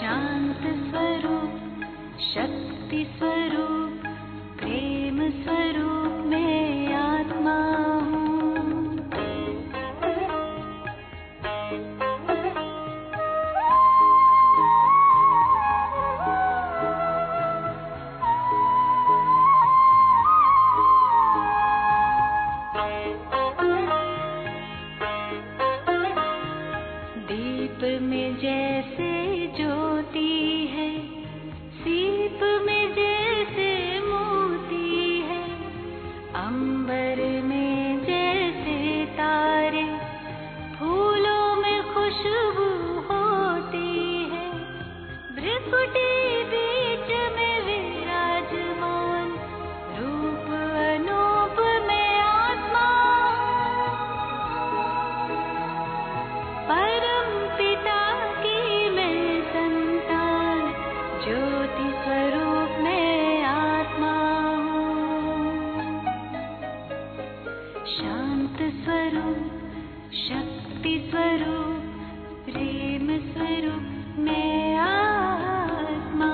शांत स्वरूप, शक्ति स्वरूप, प्रेम स्वरूप मैं आत्मा हूँ। दीप में जैसे ज्योति है, सीप में जैसे मोती है, अंबर में जैसे तारे, फूलों में खुशबू होती है, भ्रिकुटी बीच में विराजमान, रूप अनूप में आत्मा, परम पिता की मैं संतान, ज्योति स्वरूप में आत्मा हूँ। शांत स्वरूप, शक्ति स्वरूप, प्रेम स्वरूप मैं आत्मा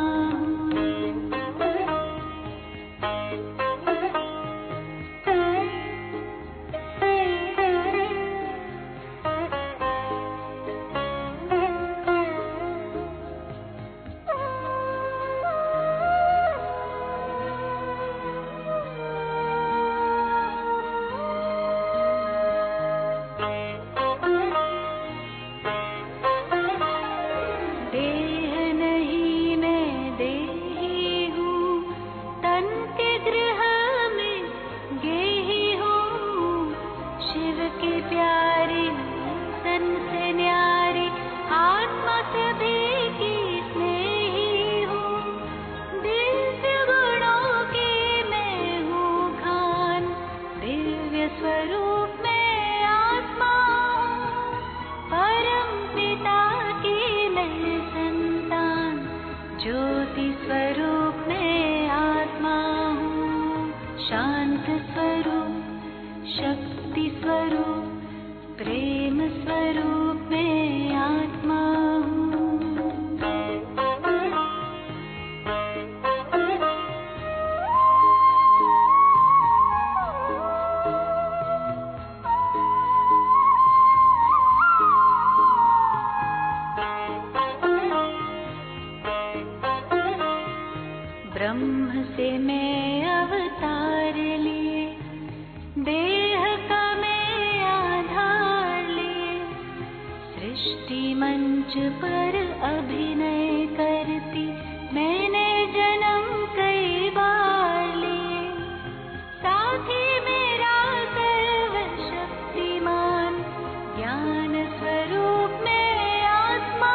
ब्रह्म से मैं अवतार लिए, देह का मैं आधार लिए, सृष्टि मंच पर अभिनय करती मैंने जन्म कई बार लिए, साथी मेरा सर्वशक्तिमान, ज्ञान स्वरूप में आत्मा,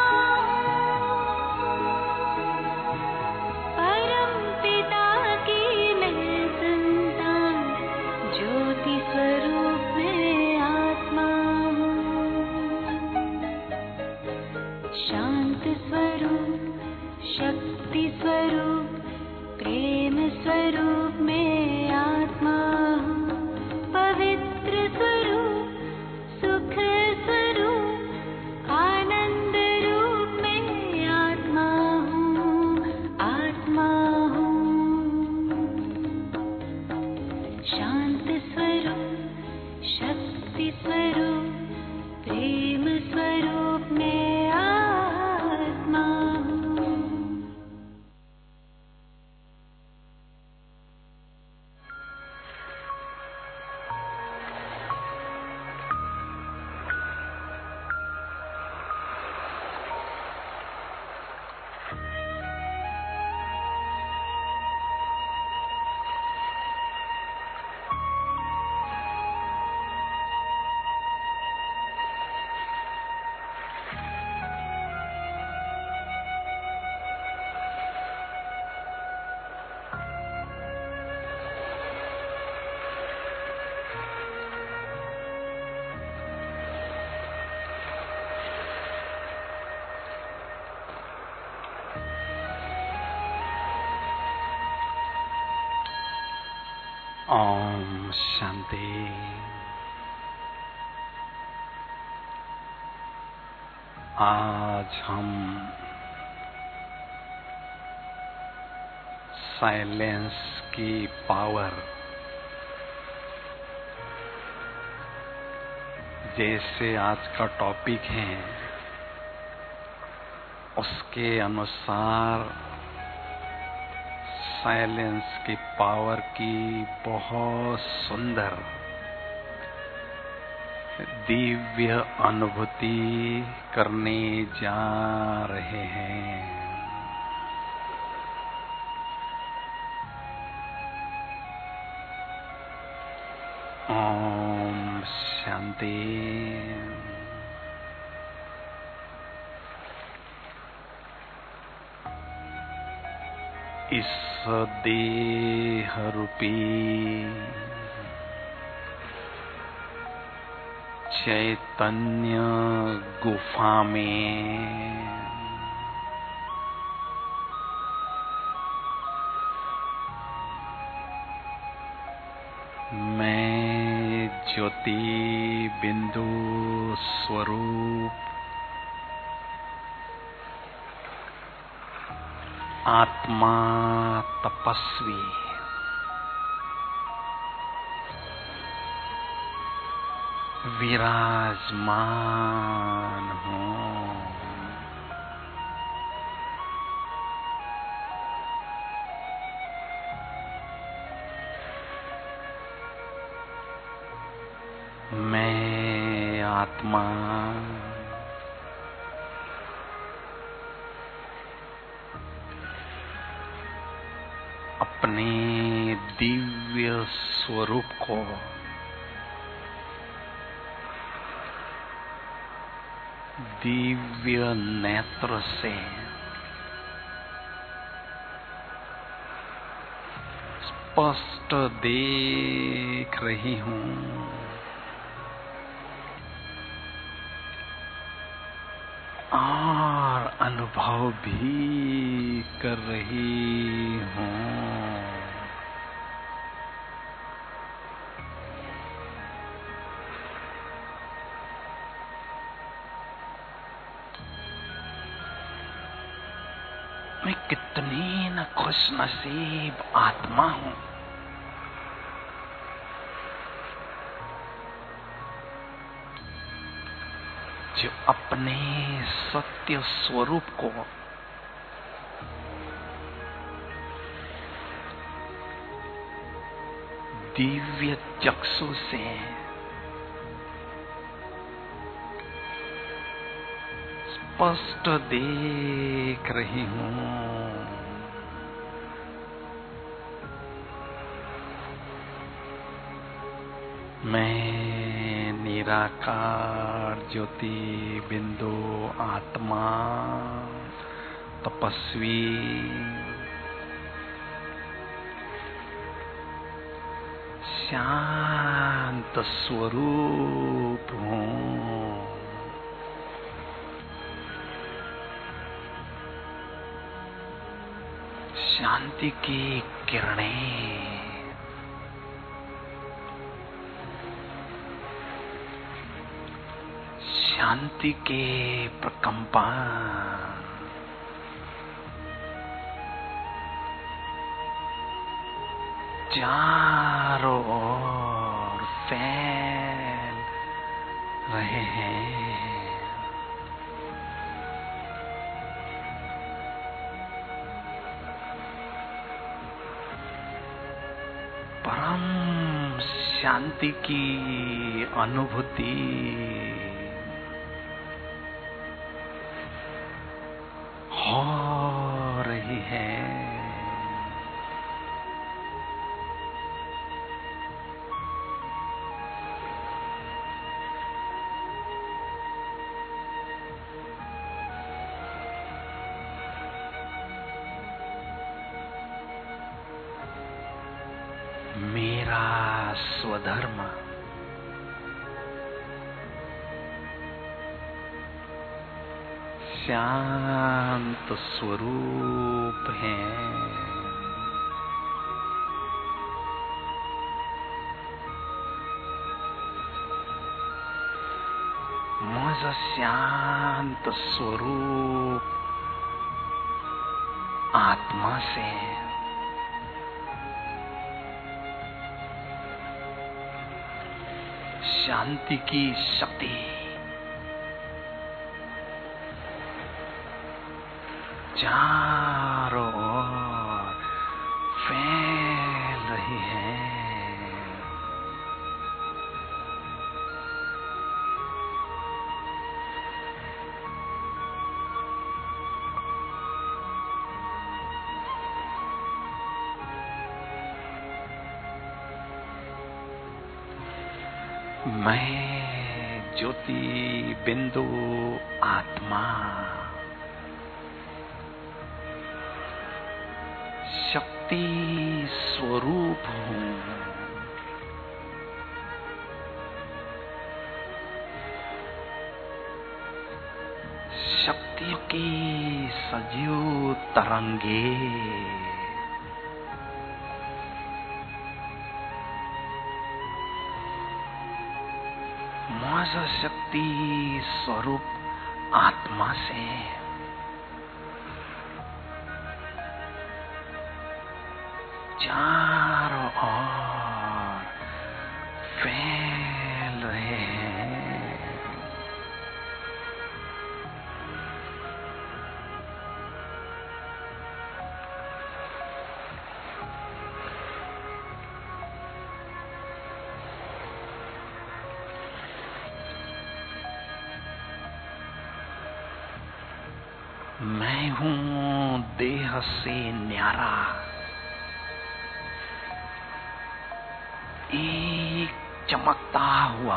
परम पिता की मैं संतान, ज्योति स्वरूप में आत्मा हूँ। शांत स्वरूप, शक्ति स्वरूप, प्रेम स्वरूप में आत्मा हूँ। पवित्र स्वरूप, सुख स्वरूप, आनंद रूप में आत्मा हूँ, आत्मा हूँ। शांत स्वरूप, शक्ति स्वरूप, प्रेम स्वरूप में आत्मा हूँ। ओम शांति। आज हम साइलेंस की पावर, जैसे आज का टॉपिक है उसके अनुसार साइलेंस की पावर की बहुत सुंदर दिव्य अनुभूति करने जा रहे हैं। ओम शांति। इस देह रूपी चैतन्य गुफा में मैं ज्योति बिंदु स्वरूप आत्मा तपस्वी विराजमान हूँ। मैं आत्मा अपने दिव्य स्वरूप को दिव्य नेत्र से स्पष्ट देख रही हूँ। और अनुभव भी कर रही हूँ। मैं कितनी न खुशनसीब आत्मा हूँ जो अपने सत्य स्वरूप को दिव्य चक्षु से स्पष्ट देख रही हूँ। मैं निराकार ज्योति बिंदु आत्मा तपस्वी शांत स्वरूप हूँ। शांति की किरणें शांति के प्रकंपन चारों ओर फैल रहे हैं। परम शांति की अनुभूति हो रही है। मेरा स्वधर्म शांत स्वरूप है। मुझ शांत स्वरूप आत्मा से शांति की शक्ति चारों ओर फैल रही है। मैं ज्योति बिंदु आत्मा शक्ति स्वरूप हूँ। शक्तियों की सजीव तरंगे मुझ शक्ति स्वरूप आत्मा से चारों ओर फैल रहे हैं। मैं हूँ देह से न्यारा, एक चमकता हुआ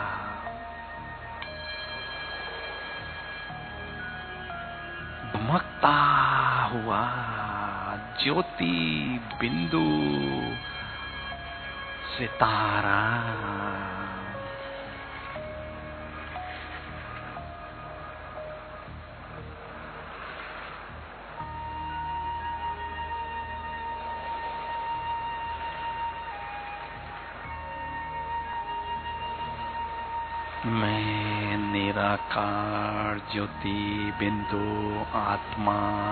धमकता हुआ ज्योति बिंदु सितारा। मैं निराकार ज्योति बिंदु आत्मा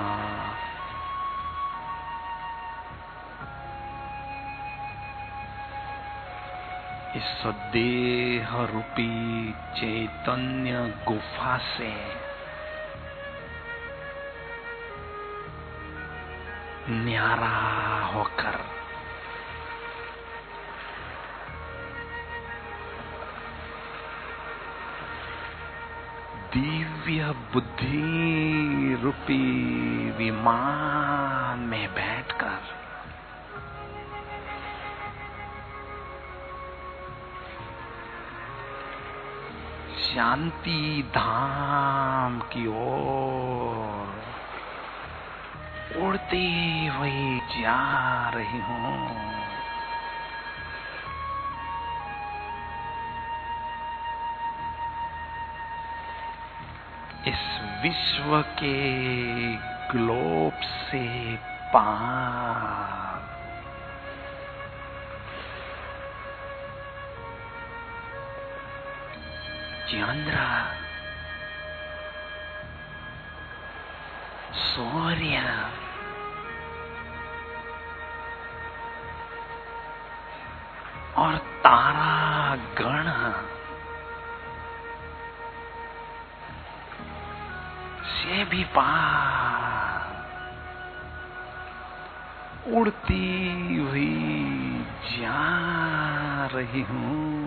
इस देह रूपी चैतन्य गुफा से न्यारा होकर दिव्य बुद्धि रूपी विमान में बैठकर शांति धाम की ओर उड़ती हुई जा रही हूँ। इस विश्व के ग्लोब से पार चंद्र, सूर्य और तारा गण से भी पार उड़ती हुई जा रही हूँ।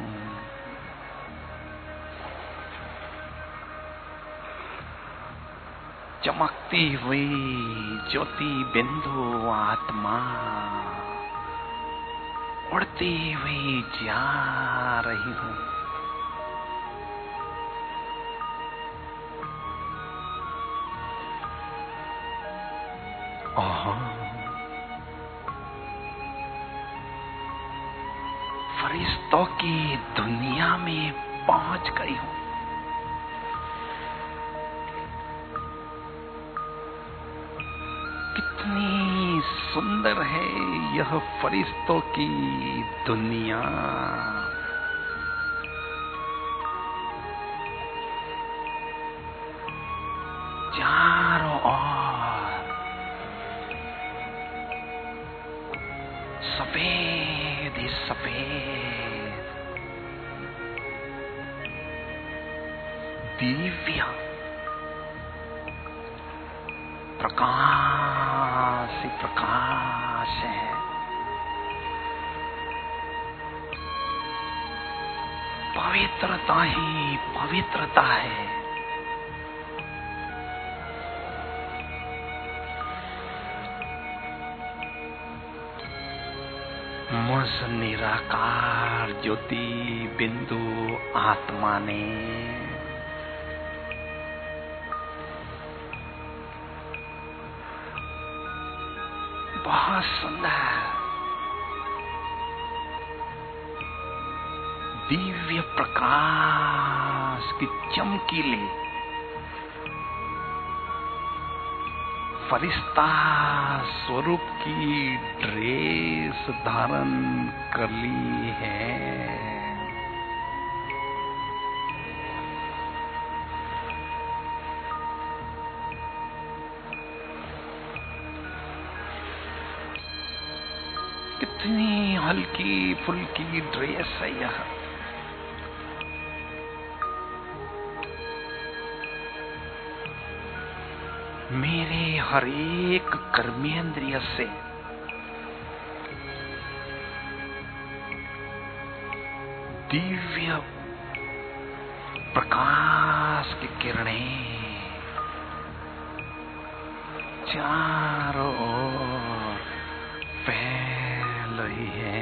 चमकती हुई ज्योति बिंदु आत्मा उड़ती हुई जा रही हूँ। फरिश्तों की दुनिया में पहुंच गई हूँ। कितनी सुंदर है यह फरिश्तों की दुनिया। चारों ओर सफेद ही सफेद प्रकाश ही प्रकाश है। पवित्रता ही पवित्रता है। मुझ निराकार ज्योति बिंदु आत्मा ने बहुत सुंदर दिव्य प्रकाश की चमकीली फरिश्ता स्वरूप की ड्रेस धारण कर ली है। कितनी हल्की फुल्की ड्रेस है यह। मेरे हर एक कर्मेंद्रिय से दिव्य प्रकाश की किरणें चारों ओर फैल रही है।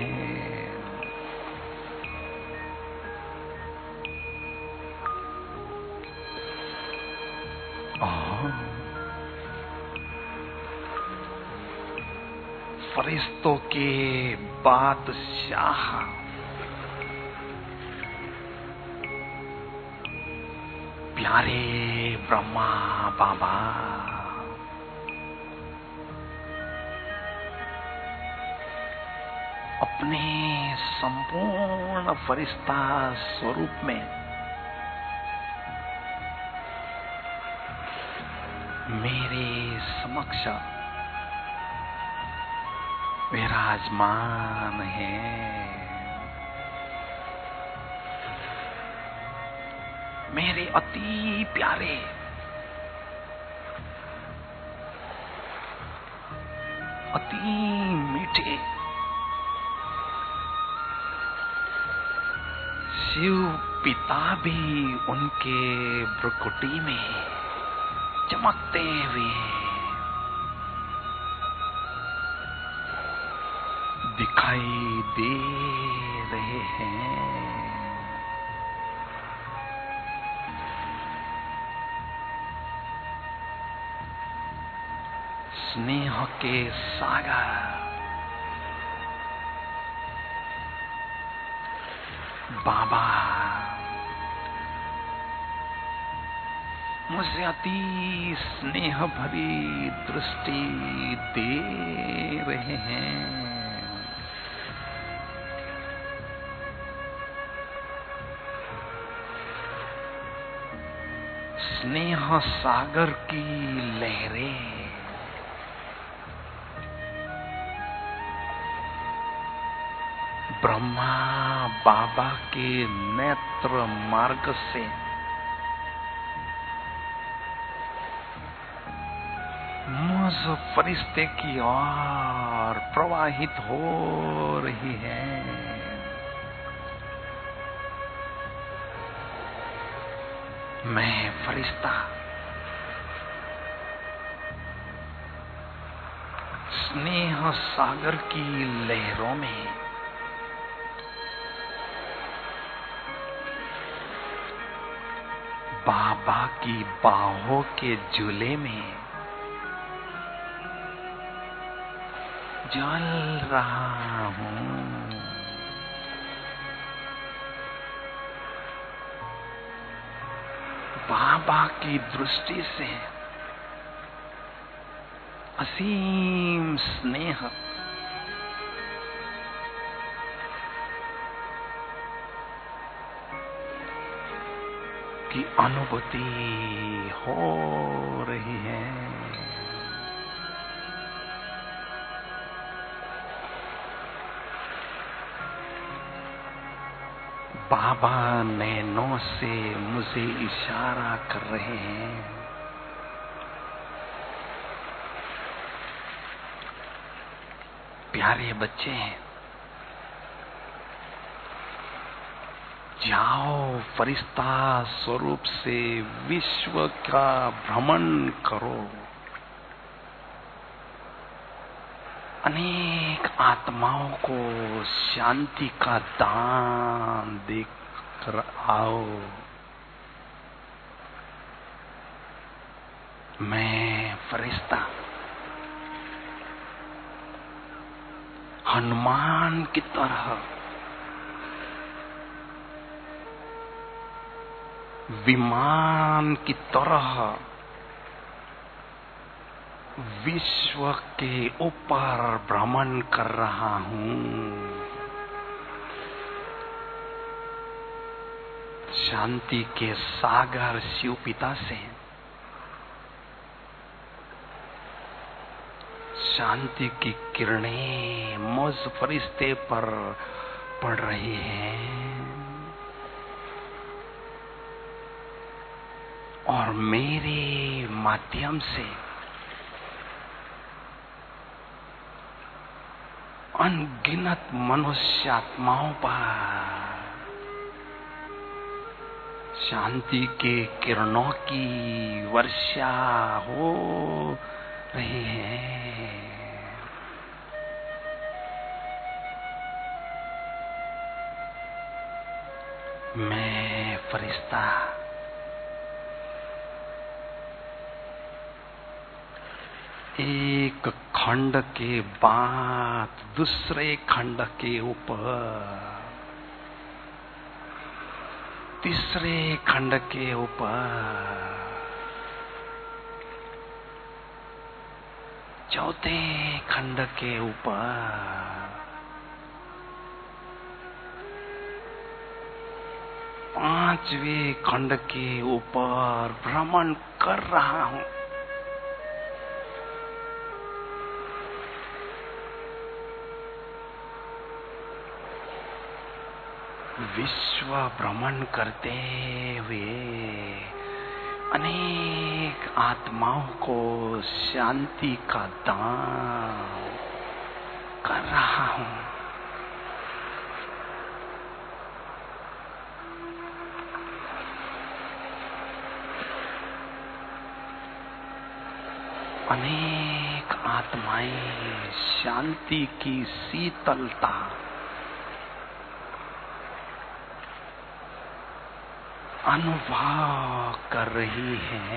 फरिश्तों के बादशाह प्यारे ब्रह्मा बाबा अपने संपूर्ण फरिश्ता स्वरूप में मेरे समक्ष विराजमान है। मेरे अति प्यारे अति मीठे शिव पिता भी उनके भ्रुकुटी में चमकते हुए दिखाई दे रहे हैं। स्नेह के सागर बाबा मुझे अति स्नेह भरी दृष्टि दे रहे हैं। स्नेह सागर की लहरें ब्रह्मा बाबा के नेत्र मार्ग से मुझ फरिश्ते की ओर प्रवाहित हो रही है। मैं फरिश्ता स्नेह सागर की लहरों में बाबा की बाहों के झूले में जल रहा हूँ। बाबा की दृष्टि से असीम स्नेह की अनुभूति हो रही है। बाबा नैनों से मुझे इशारा कर रहे हैं। प्यारे बच्चे हैं, जाओ फरिश्ता स्वरूप से विश्व का भ्रमण करो, अनेक आत्माओं को शांति का दान देकर आओ। मैं फरिश्ता हनुमान की तरह विमान की तरह विश्व के ऊपर भ्रमण कर रहा हूँ। शांति के सागर शिव पिता से शांति की किरणें मुझ फरिश्ते पर पड़ रही हैं और मेरे माध्यम से अनगिनत मनुष्य आत्माओं पर शांति के किरणों की वर्षा हो रही है। मैं फरिश्ता एक खंड के बाद दूसरे खंड के ऊपर, तीसरे खंड के ऊपर, चौथे खंड के ऊपर, पांचवें खंड के ऊपर भ्रमण कर रहा हूं। विश्व भ्रमण करते हुए अनेक आत्माओं को शांति का दान कर रहा हूं। अनेक आत्माएं शांति की शीतलता अनुभव कर रही है।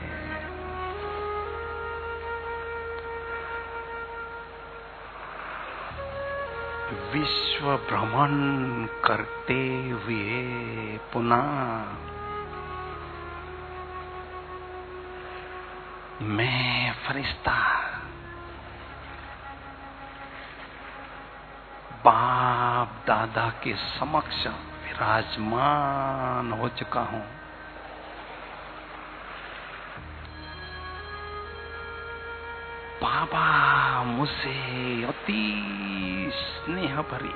विश्व भ्रमण करते हुए पुनः मैं फरिश्ता बाप दादा के समक्ष विराजमान हो चुका हूं। बाबा मुझसे अति स्नेह भरी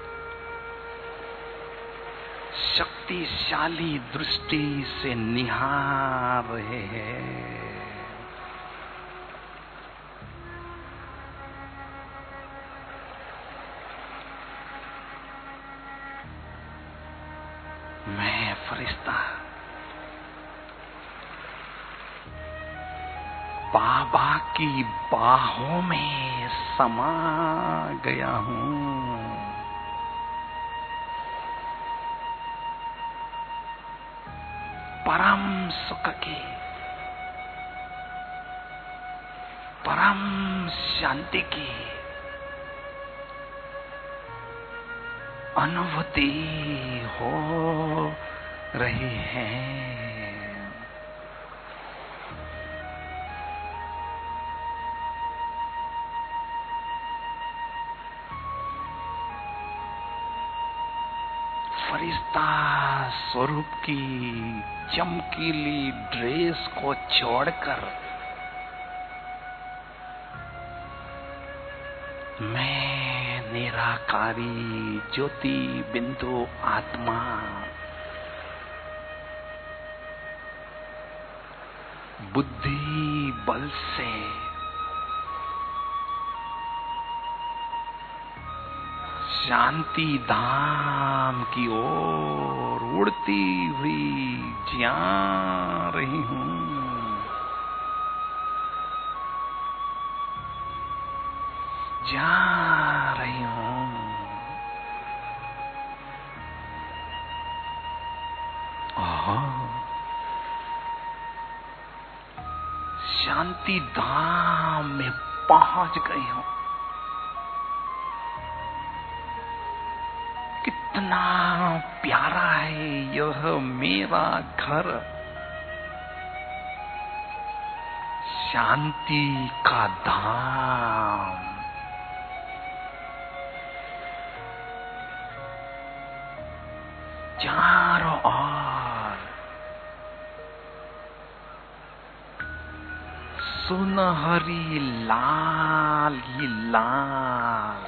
शक्तिशाली दृष्टि से निहार रहे हैं। मैं फरिश्ता बाबा की बाहों में समा गया हूं। परम सुख की, परम शांति की अनुभूति हो रही है। फरिश्ता स्वरूप की चमकीली ड्रेस को छोड़कर मैं निराकारी ज्योति बिंदु आत्मा बुद्धि बल से शांति धाम की ओर उड़ती हुई जा रही हूँ। जा रही हूँ। शांति धाम में पहुंच गई हूँ। कितना प्यारा है यह मेरा घर। शांति का धाम। चारों ओर सुनहरी लाल ही लाल।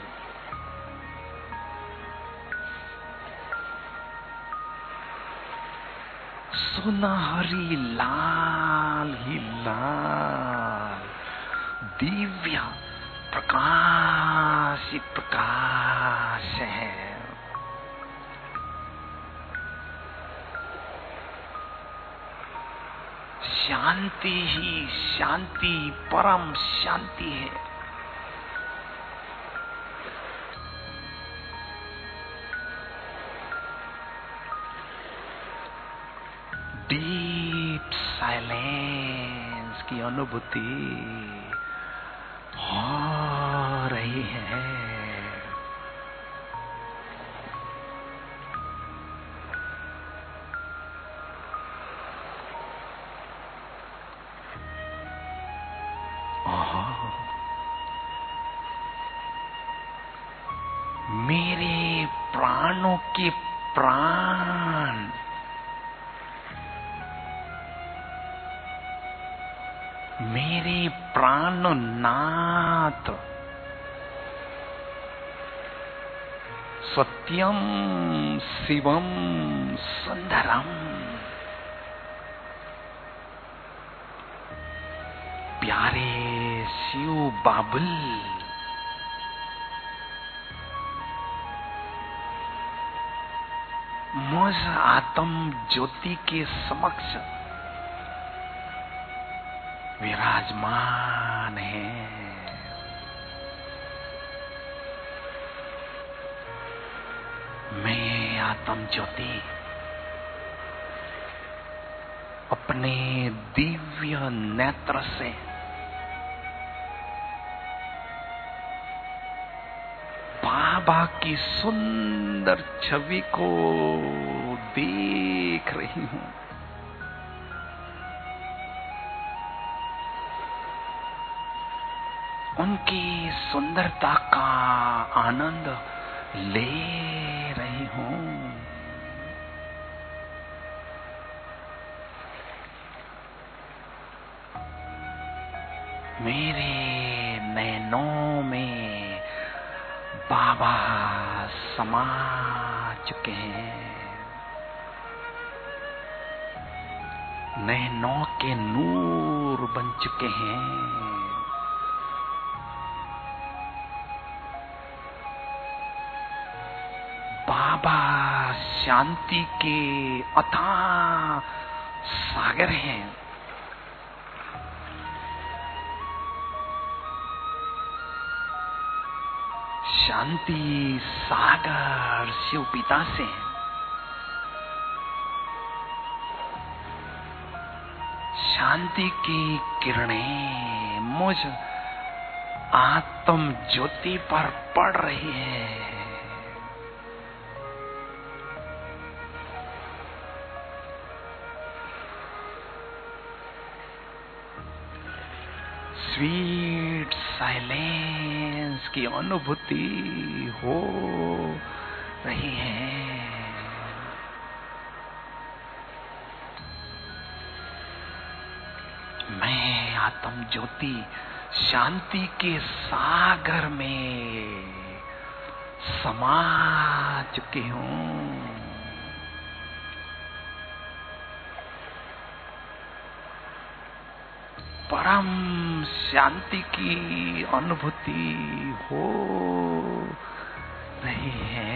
सुनहरी लाल ही लाल दिव्य प्रकाश ही प्रकाश है। शांति ही शांति, परम शांति है। डीप साइलेंस की अनुभूति हो रही है। मेरे प्राणों के प्राण मेरे प्राणनाथ सत्यम शिवम सुंदरम प्यारे शिव बाबुल मुझ आत्म ज्योति के समक्ष विराजमान है। मैं आत्म ज्योति अपने दिव्य नेत्र से बाबा की सुंदर छवि को देख रही हूँ। उनकी सुंदरता का आनंद ले रही हूँ। मेरे नैनों में बाबा समा चुके हैं। नैनों के नूर बन चुके हैं। बाबा शांति के अथाह सागर हैं। शांति सागर शिव पिता से। शांति की किरणें मुझ आत्म ज्योति पर पड़ रही है। स्वीट साइलेंस की अनुभूति हो रही है। मैं आत्म ज्योति शांति के सागर में समा चुकी हूँ। परम शांति की अनुभूति हो रही है।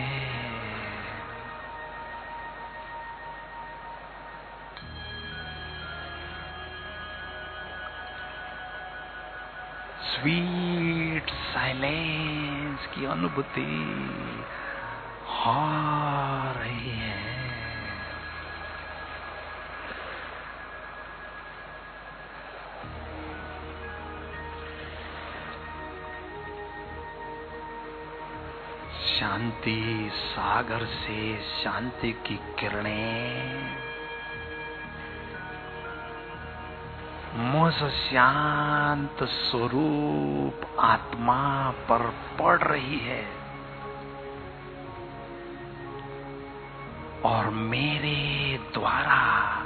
स्वीट साइलेंस की अनुभूति हो रही है। शांति सागर से शांति की किरणें मुझ शांत स्वरूप आत्मा पर पड़ रही है और मेरे द्वारा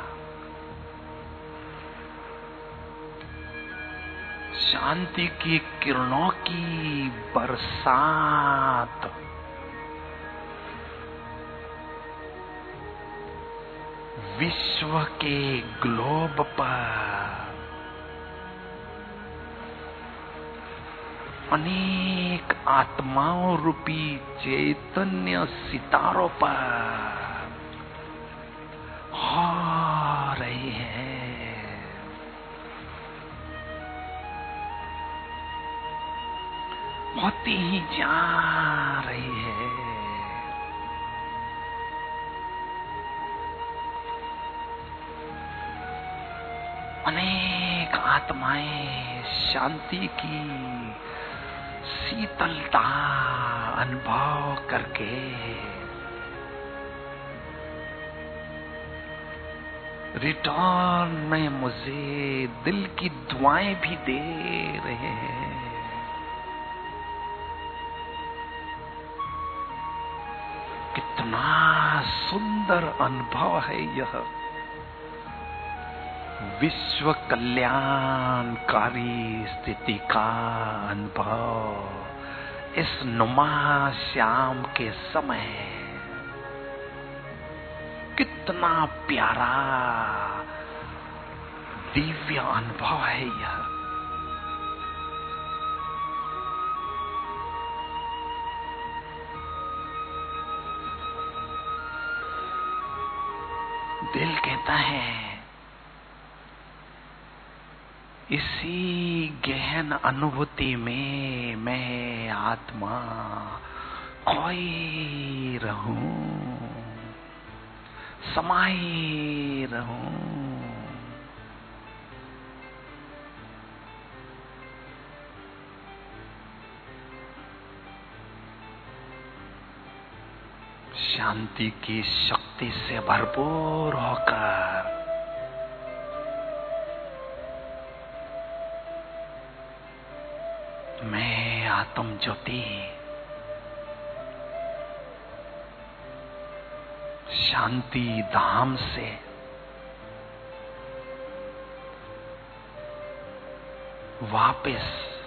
शांति की किरणों की बरसात विश्व के ग्लोब पर अनेक आत्माओं रूपी चैतन्य सितारों पर हो रही है। होती ही जा रही है। अनेक आत्माएं शांति की शीतलता अनुभव करके रिटर्न में मुझे दिल की दुआएं भी दे रहे हैं। कितना सुंदर अनुभव है यह। विश्व कल्याणकारी स्थिति का अनुभव इस नुमा श्याम के समय कितना प्यारा दिव्य अनुभव है यह। दिल कहता है इसी गहन अनुभूति में मैं आत्मा खोई रहूं, समाई रहूं। शांति की शक्ति से भरपूर होकर मैं आत्म ज्योति शांति धाम से वापस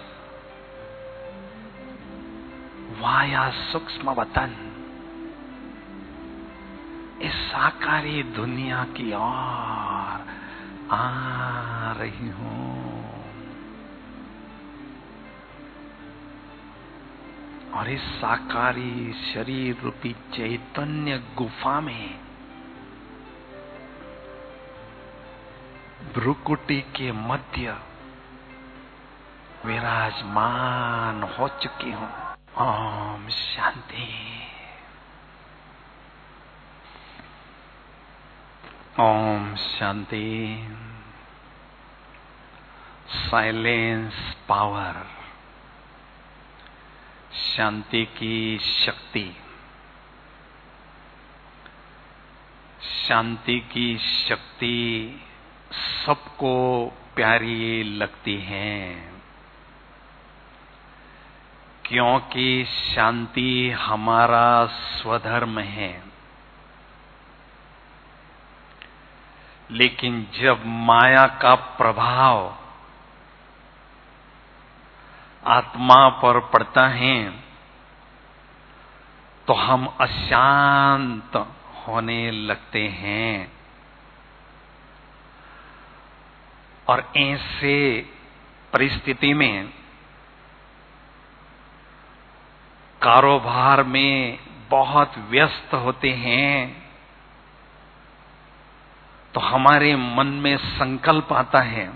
वाया सूक्ष्म वतन इस साकारी दुनिया की ओर आ रही हूं। और इस साकारी शरीर रूपी चैतन्य गुफा में भ्रुकुटी के मध्य विराजमान हो चुकी हूं। ओम शांति। ओम शांति। साइलेंस पावर, शांति की शक्ति, शांति की शक्ति सबको प्यारी लगती है क्योंकि शांति हमारा स्वधर्म है। लेकिन जब माया का प्रभाव आत्मा पर पड़ता है तो हम अशांत होने लगते हैं और ऐसे परिस्थिति में कारोबार में बहुत व्यस्त होते हैं, तो हमारे मन में संकल्प आता है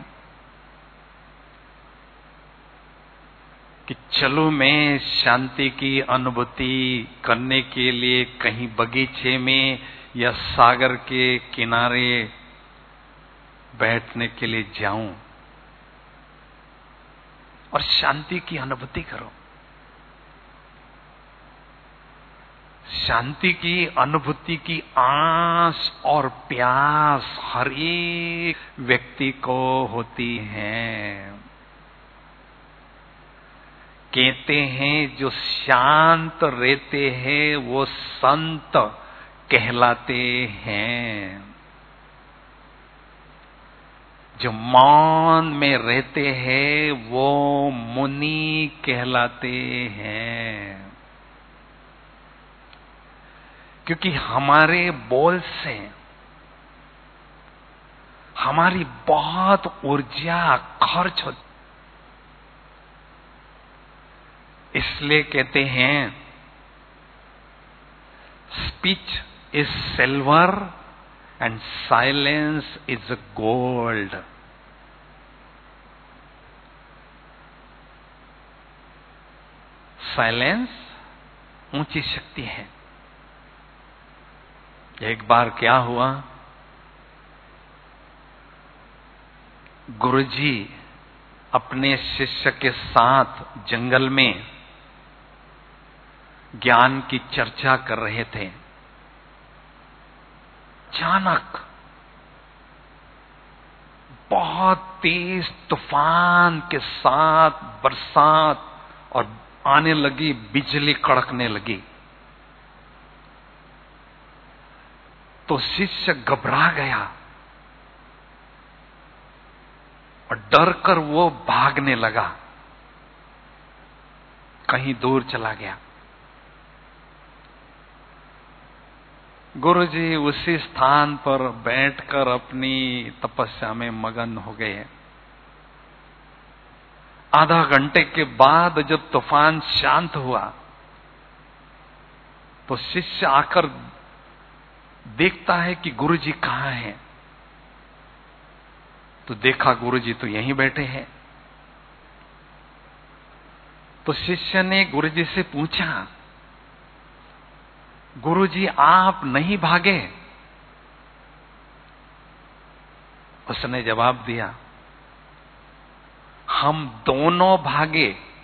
कि चलो मैं शांति की अनुभूति करने के लिए कहीं बगीचे में या सागर के किनारे बैठने के लिए जाऊं और शांति की अनुभूति करो। शांति की अनुभूति की आस और प्यास हर एक व्यक्ति को होती है। कहते हैं जो शांत रहते हैं वो संत कहलाते हैं, जो मौन में रहते हैं वो मुनि कहलाते हैं। क्योंकि हमारे बोल से हमारी बहुत ऊर्जा खर्च होती, इसलिए कहते हैं speech is silver and silence is gold. Silence ऊंची शक्ति है। एक बार क्या हुआ, गुरुजी अपने शिष्य के साथ जंगल में ज्ञान की चर्चा कर रहे थे। अचानक बहुत तेज तूफान के साथ बरसात और आने लगी, बिजली कड़कने लगी। तो शिष्य घबरा गया और डर कर वो भागने लगा, कहीं दूर चला गया। गुरुजी उसी स्थान पर बैठकर अपनी तपस्या में मगन हो गए। आधा घंटे के बाद जब तूफान शांत हुआ तो शिष्य आकर देखता है कि गुरुजी कहां हैं। तो देखा गुरुजी तो यहीं बैठे हैं। तो शिष्य ने गुरुजी से पूछा, गुरुजी आप नहीं भागे? उसने जवाब दिया, हम दोनों भागे।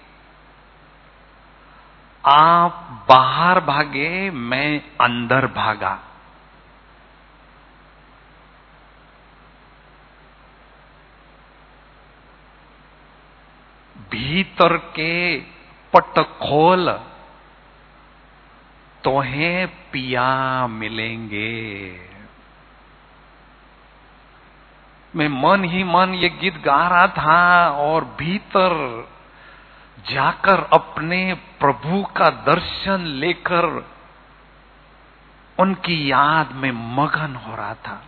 आप बाहर भागे, मैं अंदर भागा। भीतर के पट खोल तोहें पिया मिलेंगे। मैं मन ही मन ये गीत गा रहा था और भीतर जाकर अपने प्रभु का दर्शन लेकर उनकी याद में मगन हो रहा था।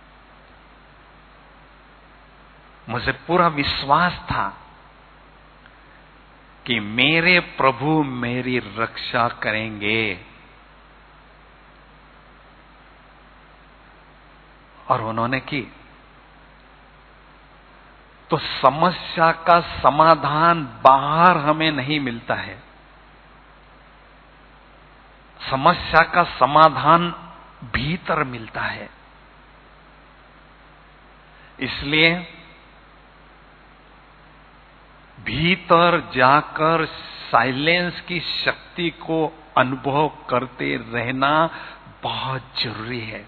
मुझे पूरा विश्वास था कि मेरे प्रभु मेरी रक्षा करेंगे। और उन्होंने की। तो समस्या का समाधान बाहर हमें नहीं मिलता है, समस्या का समाधान भीतर मिलता है। इसलिए भीतर जाकर साइलेंस की शक्ति को अनुभव करते रहना बहुत जरूरी है।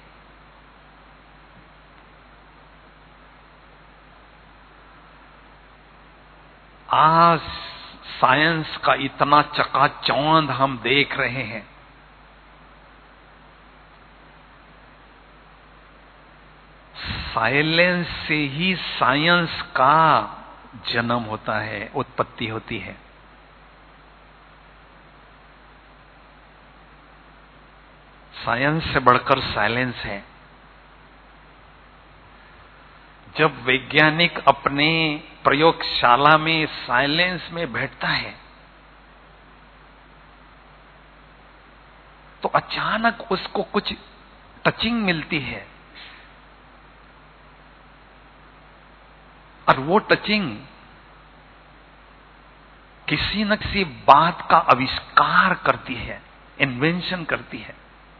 आज साइंस का इतना चकाचौंध हम देख रहे हैं। साइलेंस से ही साइंस का जन्म होता है, उत्पत्ति होती है। साइंस से बढ़कर साइलेंस है। जब वैज्ञानिक अपने प्रयोगशाला में साइलेंस में बैठता है तो अचानक उसको कुछ टचिंग मिलती है, और वो टचिंग किसी न किसी बात का आविष्कार करती है, इन्वेंशन करती है।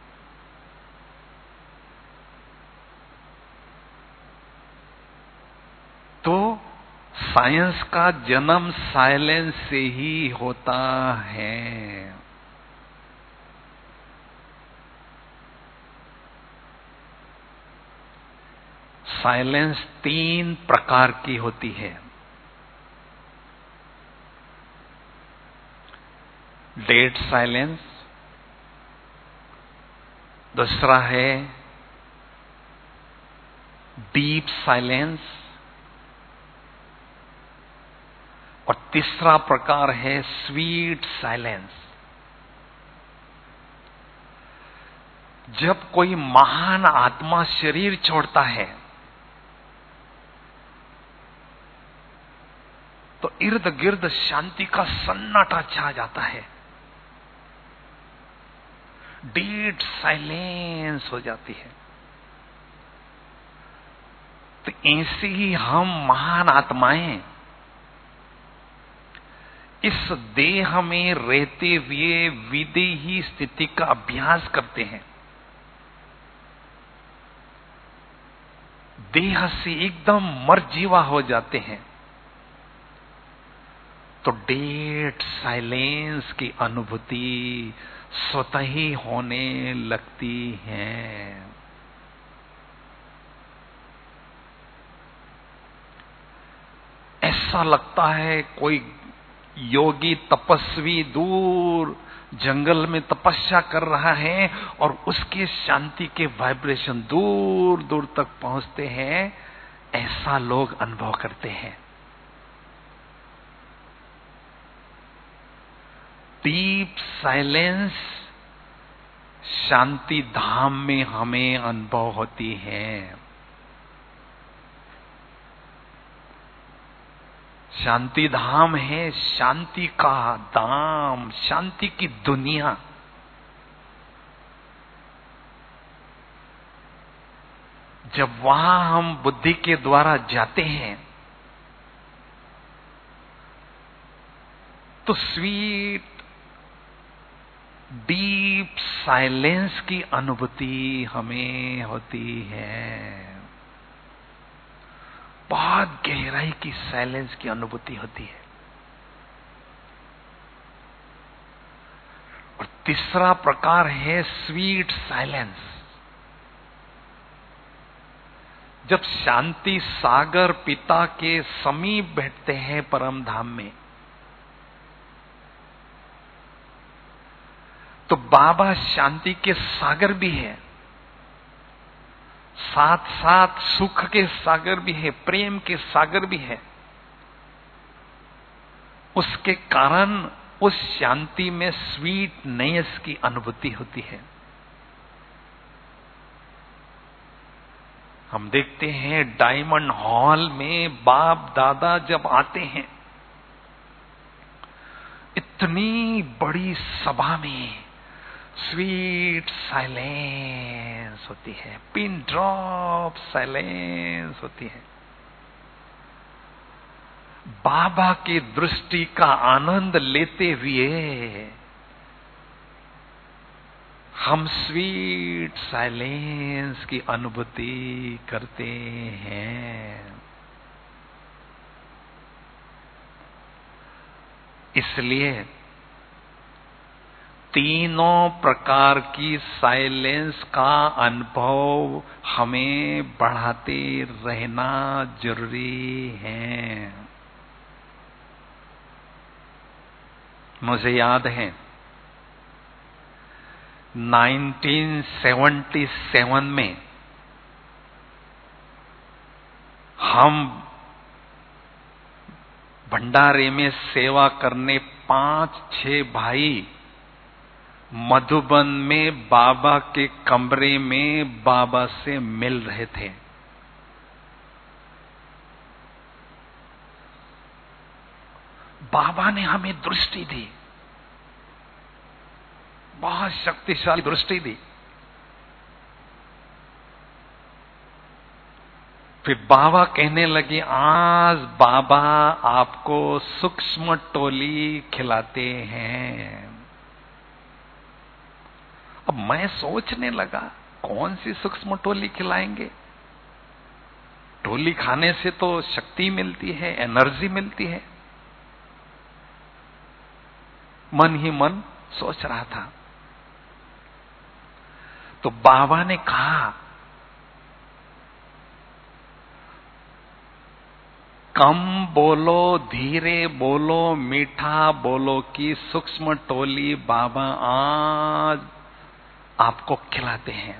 तो साइंस का जन्म साइलेंस से ही होता है। साइलेंस 3 प्रकार की होती है। डेड साइलेंस, दूसरा है डीप साइलेंस, और तीसरा प्रकार है स्वीट साइलेंस। जब कोई महान आत्मा शरीर छोड़ता है तो इर्द गिर्द शांति का सन्नाटा छा जाता है, डीप साइलेंस हो जाती है। तो ऐसे ही हम महान आत्माएं इस देह में रहते हुए विदेही स्थिति का अभ्यास करते हैं, देह से एकदम मरजीवा हो जाते हैं, तो डेड साइलेंस की अनुभूति स्वतः ही होने लगती है। ऐसा लगता है कोई योगी तपस्वी दूर जंगल में तपस्या कर रहा है और उसके शांति के वाइब्रेशन दूर दूर तक पहुंचते हैं, ऐसा लोग अनुभव करते हैं। डीप साइलेंस शांति धाम में हमें अनुभव होती है। शांति धाम है शांति का धाम, शांति की दुनिया। जब वहां हम बुद्धि के द्वारा जाते हैं तो स्वीट डीप साइलेंस की अनुभूति हमें होती है। बहुत गहराई की साइलेंस की अनुभूति होती है। और तीसरा प्रकार है स्वीट साइलेंस। जब शांति सागर पिता के समीप बैठते हैं परम धाम में, तो बाबा शांति के सागर भी है, साथ साथ सुख के सागर भी है, प्रेम के सागर भी है। उसके कारण उस शांति में स्वीटनेस की अनुभूति होती है। हम देखते हैं डायमंड हॉल में बाप दादा जब आते हैं, इतनी बड़ी सभा में स्वीट साइलेंस होती है, पिन ड्रॉप साइलेंस होती है। बाबा की दृष्टि का आनंद लेते हुए हम स्वीट साइलेंस की अनुभूति करते हैं। इसलिए तीनों प्रकार की साइलेंस का अनुभव हमें बढ़ाते रहना जरूरी है। मुझे याद है 1977 में हम भंडारे में सेवा करने 5-6 भाई मधुबन में बाबा के कमरे में बाबा से मिल रहे थे। बाबा ने हमें दृष्टि दी, बहुत शक्तिशाली दृष्टि दी। फिर बाबा कहने लगे, आज बाबा आपको सूक्ष्म टोली खिलाते हैं। अब मैं सोचने लगा, कौन सी सूक्ष्म टोली खिलाएंगे? टोली खाने से तो शक्ति मिलती है, एनर्जी मिलती है। मन ही मन सोच रहा था। तो बाबा ने कहा, कम बोलो, धीरे बोलो, मीठा बोलो की सूक्ष्म टोली बाबा आज आपको खिलाते हैं।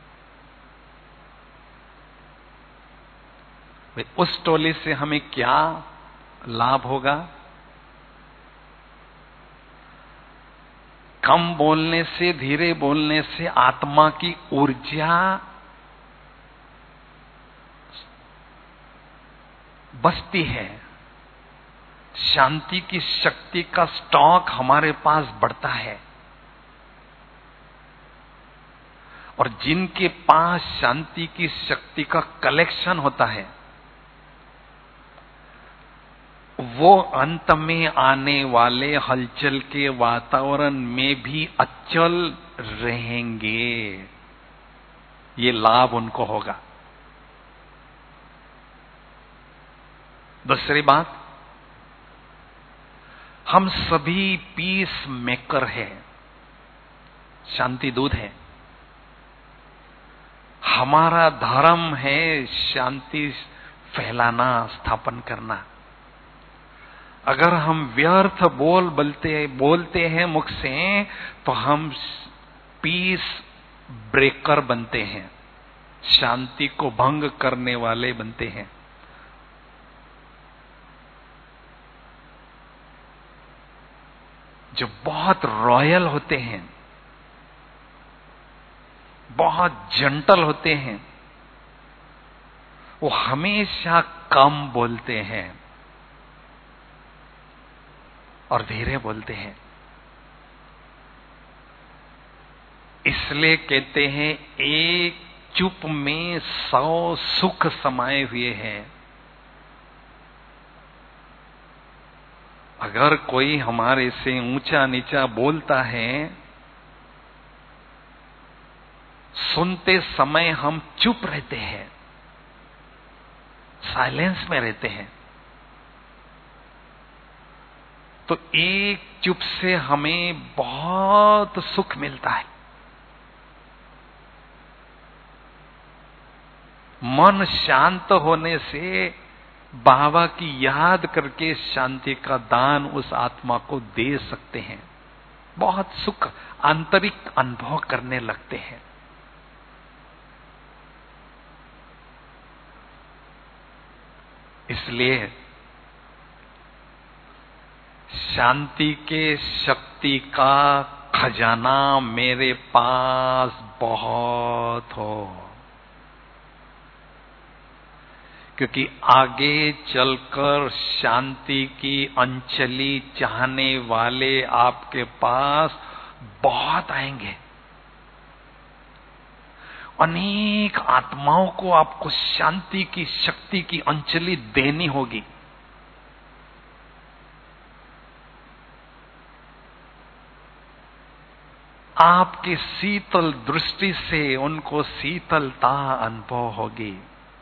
उस टोली से हमें क्या लाभ होगा? कम बोलने से, धीरे बोलने से आत्मा की ऊर्जा बचती है, शांति की शक्ति का स्टॉक हमारे पास बढ़ता है। और जिनके पास शांति की शक्ति का कलेक्शन होता है, वो अंत में आने वाले हलचल के वातावरण में भी अचल रहेंगे। ये लाभ उनको होगा। दूसरी बात, हम सभी पीस मेकर हैं, शांति दूत है। हमारा धर्म है शांति फैलाना, स्थापन करना। अगर हम व्यर्थ बोलते हैं मुख से, तो हम पीस ब्रेकर बनते हैं, शांति को भंग करने वाले बनते हैं। जो बहुत रॉयल होते हैं, बहुत जेंटल होते हैं, वो हमेशा कम बोलते हैं और धीरे बोलते हैं। इसलिए कहते हैं, एक चुप में 100 सुख समाये हुए हैं। अगर कोई हमारे से ऊंचा नीचा बोलता है, सुनते समय हम चुप रहते हैं, साइलेंस में रहते हैं, तो एक चुप से हमें बहुत सुख मिलता है। मन शांत होने से बाबा की याद करके शांति का दान उस आत्मा को दे सकते हैं, बहुत सुख आंतरिक अनुभव करने लगते हैं। इसलिए शांति के शक्ति का खजाना मेरे पास बहुत हो, क्योंकि आगे चलकर शांति की अंजलि चाहने वाले आपके पास बहुत आएंगे। अनेक आत्माओं को आपको शांति की शक्ति की अंजलि देनी होगी। आपकी शीतल दृष्टि से उनको शीतलता अनुभव होगी।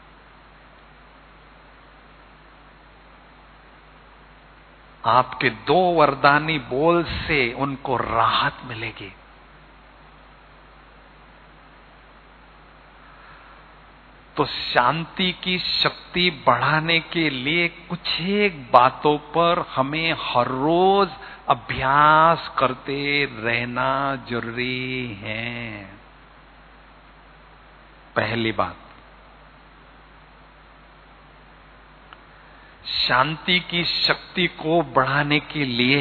आपके 2 वरदानी बोल से उनको राहत मिलेगी। तो शांति की शक्ति बढ़ाने के लिए कुछ एक बातों पर हमें हर रोज अभ्यास करते रहना जरूरी है। पहली बात, शांति की शक्ति को बढ़ाने के लिए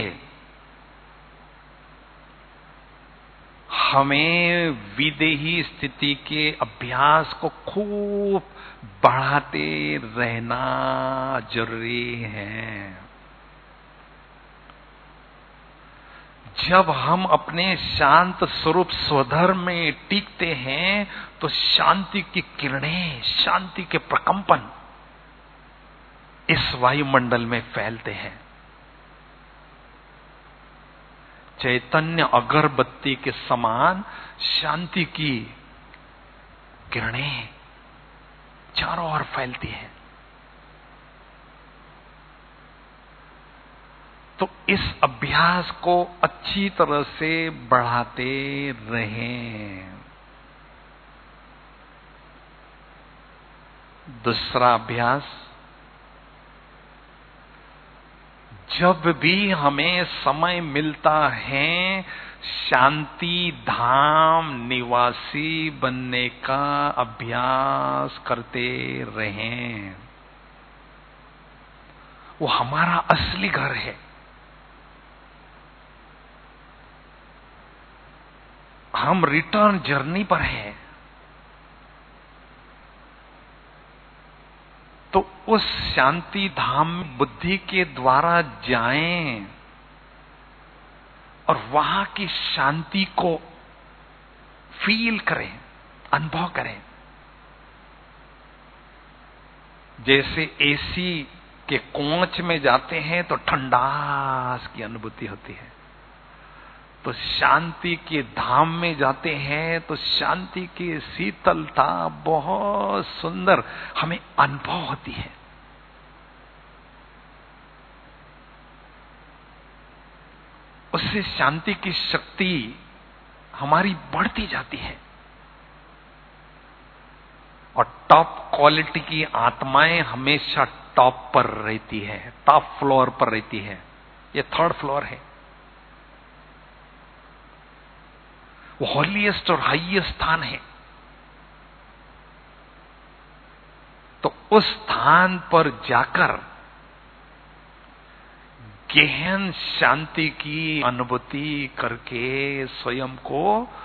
हमें विदेही स्थिति के अभ्यास को खूब बढ़ाते रहना जरूरी है। जब हम अपने शांत स्वरूप स्वधर्म में टिकते हैं तो शांति की किरणें, शांति के प्रकंपन इस वायुमंडल में फैलते हैं। चैतन्य अगरबत्ती के समान शांति की किरणें चारों ओर फैलती हैं। तो इस अभ्यास को अच्छी तरह से बढ़ाते रहें। दूसरा अभ्यास, जब भी हमें समय मिलता है शांति धाम निवासी बनने का अभ्यास करते रहें। वो हमारा असली घर है। हम रिटर्न जर्नी पर हैं। तो उस शांति धाम बुद्धि के द्वारा जाएं और वहां की शांति को फील करें, अनुभव करें। जैसे एसी के कोच में जाते हैं तो ठंडास की अनुभूति होती है, तो शांति के धाम में जाते हैं तो शांति की शीतलता बहुत सुंदर हमें अनुभव होती है। उससे शांति की शक्ति हमारी बढ़ती जाती है और टॉप क्वालिटी की आत्माएं हमेशा टॉप पर रहती है, टॉप फ्लोर पर रहती है। ये थर्ड फ्लोर है, वो हॉलीएस्ट और हाईएस्ट स्थान है। तो उस स्थान पर जाकर गहन शांति की अनुभूति करके स्वयं को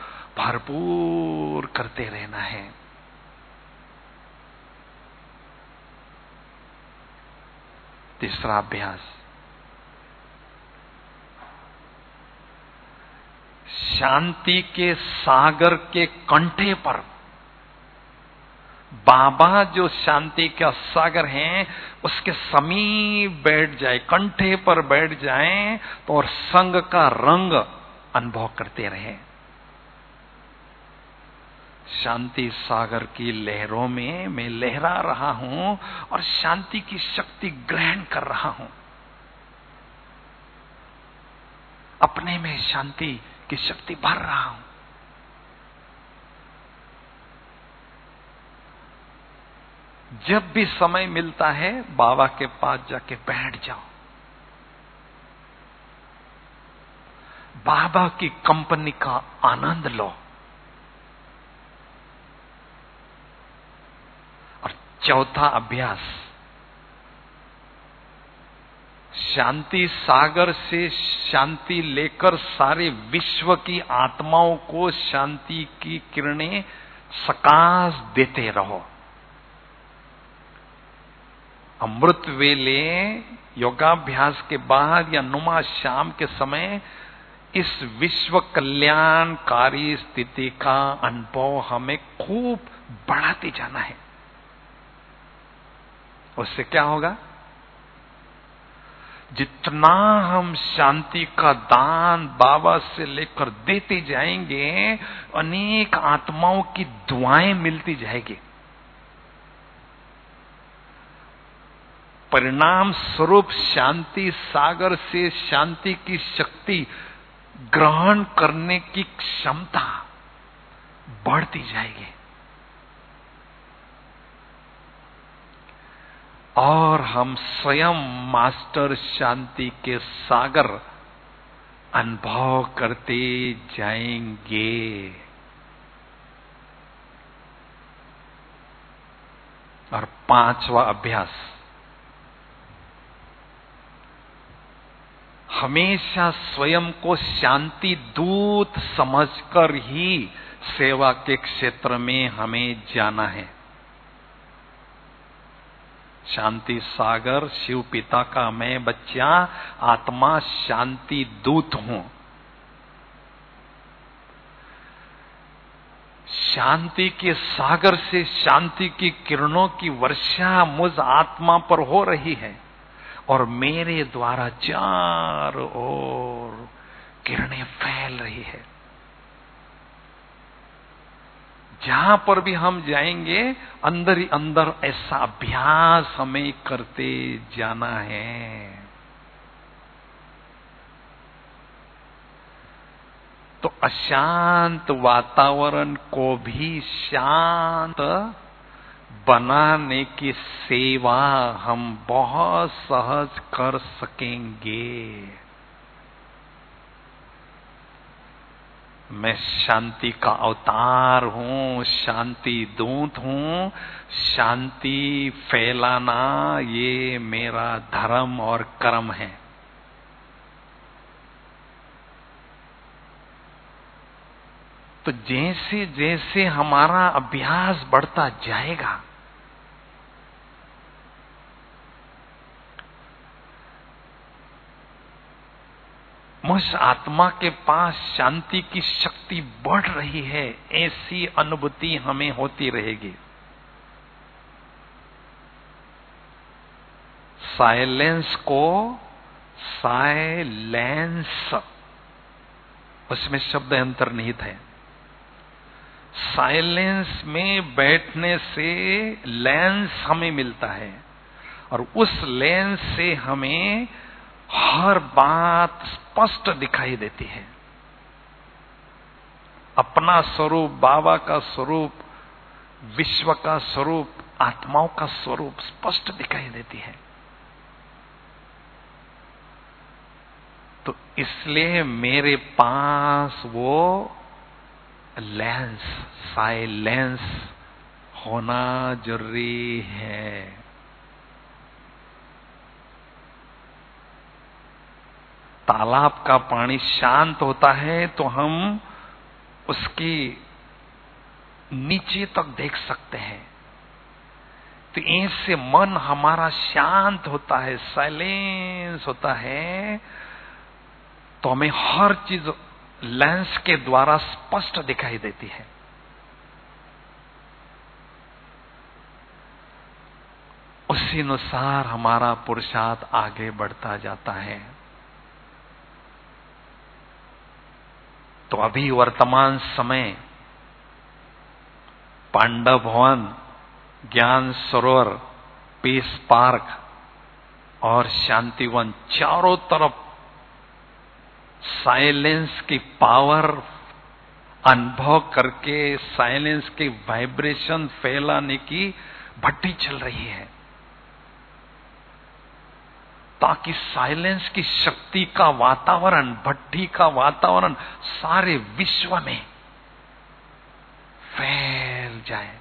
भरपूर करते रहना है। तीसरा अभ्यास, शांति के सागर के कंठे पर बाबा जो शांति का सागर हैं उसके समीप बैठ जाए, कंठे पर बैठ जाएं तो और संग का रंग अनुभव करते रहें। शांति सागर की लहरों में मैं लहरा रहा हूं और शांति की शक्ति ग्रहण कर रहा हूं। अपने में शांति की शक्ति भर रहा हूं। जब भी समय मिलता है बाबा के पास जाके बैठ जाओ, बाबा की कंपनी का आनंद लो। और चौथा अभ्यास, शांति सागर से शांति लेकर सारे विश्व की आत्माओं को शांति की किरणें सकाश देते रहो। अमृत वेले योगाभ्यास के बाद या नुमा शाम के समय इस विश्व कल्याणकारी स्थिति का अनुभव हमें खूब बढ़ाते जाना है। उससे क्या होगा? जितना हम शांति का दान बाबा से लेकर देते जाएंगे, अनेक आत्माओं की दुआएं मिलती जाएगी। परिणाम स्वरूप शांति सागर से शांति की शक्ति ग्रहण करने की क्षमता बढ़ती जाएगी और हम स्वयं मास्टर शांति के सागर अनुभव करते जाएंगे। और पांचवा अभ्यास, हमेशा स्वयं को शांति दूत समझकर ही सेवा के क्षेत्र में हमें जाना है। शांति सागर शिव पिता का मैं बच्चा आत्मा शांति दूत हूं। शांति के सागर से शांति की किरणों की वर्षा मुझ आत्मा पर हो रही है और मेरे द्वारा चारों ओर किरणें फैल रही है। जहां पर भी हम जाएंगे अंदर ही अंदर ऐसा अभ्यास हमें करते जाना है। तो अशांत वातावरण को भी शांत बनाने की सेवा हम बहुत सहज कर सकेंगे। मैं शांति का अवतार हूं, शांति दूत हूं। शांति फैलाना ये मेरा धर्म और कर्म है। तो जैसे जैसे हमारा अभ्यास बढ़ता जाएगा, मुझ आत्मा के पास शांति की शक्ति बढ़ रही है, ऐसी अनुभूति हमें होती रहेगी। साइलेंस को साइलेंस, उसमें शब्द अंतर्निहित है। साइलेंस में बैठने से लेंस हमें मिलता है और उस लेंस से हमें हर बात स्पष्ट दिखाई देती है। अपना स्वरूप, बाबा का स्वरूप, विश्व का स्वरूप, आत्माओं का स्वरूप स्पष्ट दिखाई देती है। तो इसलिए मेरे पास वो लेंस, साइलेंस होना जरूरी है। तालाब का पानी शांत होता है तो हम उसकी नीचे तक देख सकते हैं। तो ऐसे मन हमारा शांत होता है, साइलेंस होता है, तो हमें हर चीज लेंस के द्वारा स्पष्ट दिखाई देती है। उसी अनुसार हमारा पुरुषार्थ आगे बढ़ता जाता है। तो अभी वर्तमान समय पांडव भवन, ज्ञान सरोवर, पीस पार्क और शांतिवन, चारों तरफ साइलेंस की पावर अनुभव करके साइलेंस के वाइब्रेशन फैलाने की भट्टी चल रही है, ताकि साइलेंस की शक्ति का वातावरण, भट्टी का वातावरण सारे विश्व में फैल जाए।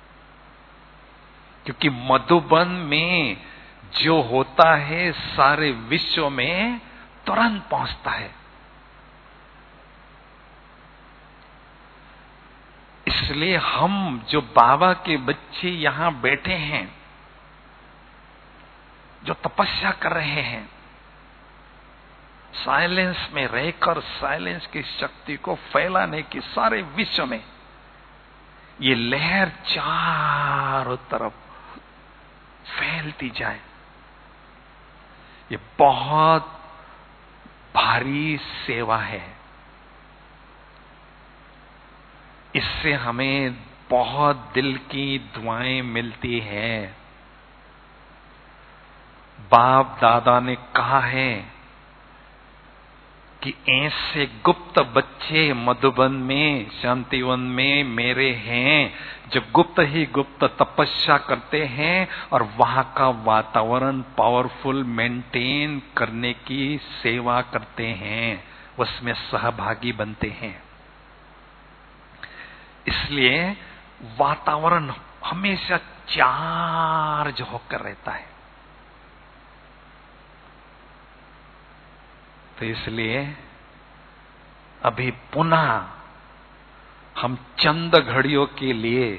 क्योंकि मधुबन में जो होता है सारे विश्व में तुरंत पहुंचता है। इसलिए हम जो बाबा के बच्चे यहां बैठे हैं, जो तपस्या कर रहे हैं, साइलेंस में रहकर साइलेंस की शक्ति को फैलाने की सारे विश्व में ये लहर चारों तरफ फैलती जाए, ये बहुत भारी सेवा है। इससे हमें बहुत दिल की दुआएं मिलती है। बाप दादा ने कहा है कि ऐसे गुप्त बच्चे मधुबन में, शांतिवन में मेरे हैं, जो गुप्त ही गुप्त तपस्या करते हैं और वहां का वातावरण पावरफुल मेंटेन करने की सेवा करते हैं, उसमें सहभागी बनते हैं। इसलिए वातावरण हमेशा चार्ज होकर रहता है। तो इसलिए अभी पुनः हम चंद घड़ियों के लिए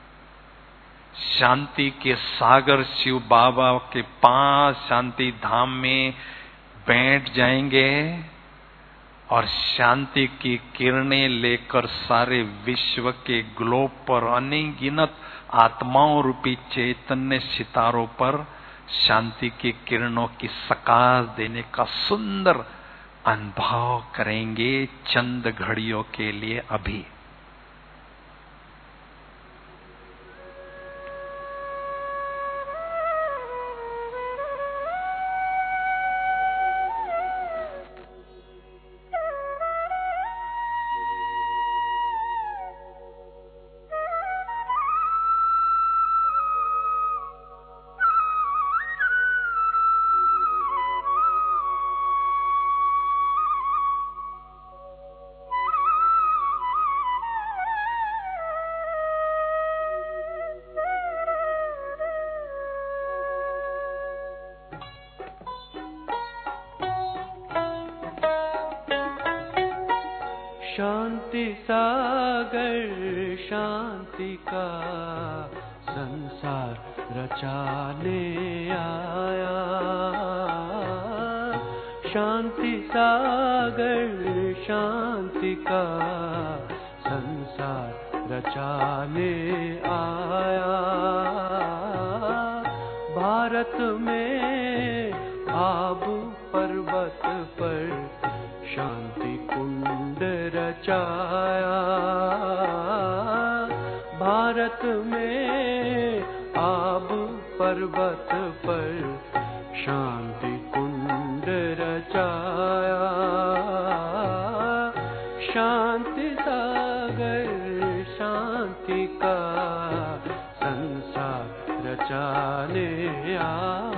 शांति के सागर शिव बाबा के पास शांति धाम में बैठ जाएंगे और शांति की किरणें लेकर सारे विश्व के ग्लोब पर अनगिनत आत्माओं रूपी चैतन्य सितारों पर शांति की किरणों की सकाश देने का सुंदर अनुभव करेंगे चंद घड़ियों के लिए अभी। शांति सागर शांति का संसार रचाने आया। शांति सागर शांति का संसार रचाने आया। भारत में आबू पर्वत पर शांति कुंड रचाया। भारत में आबू पर्वत पर शांति कुंड रचाया। शांति सागर शांति का संसार रचाने आया।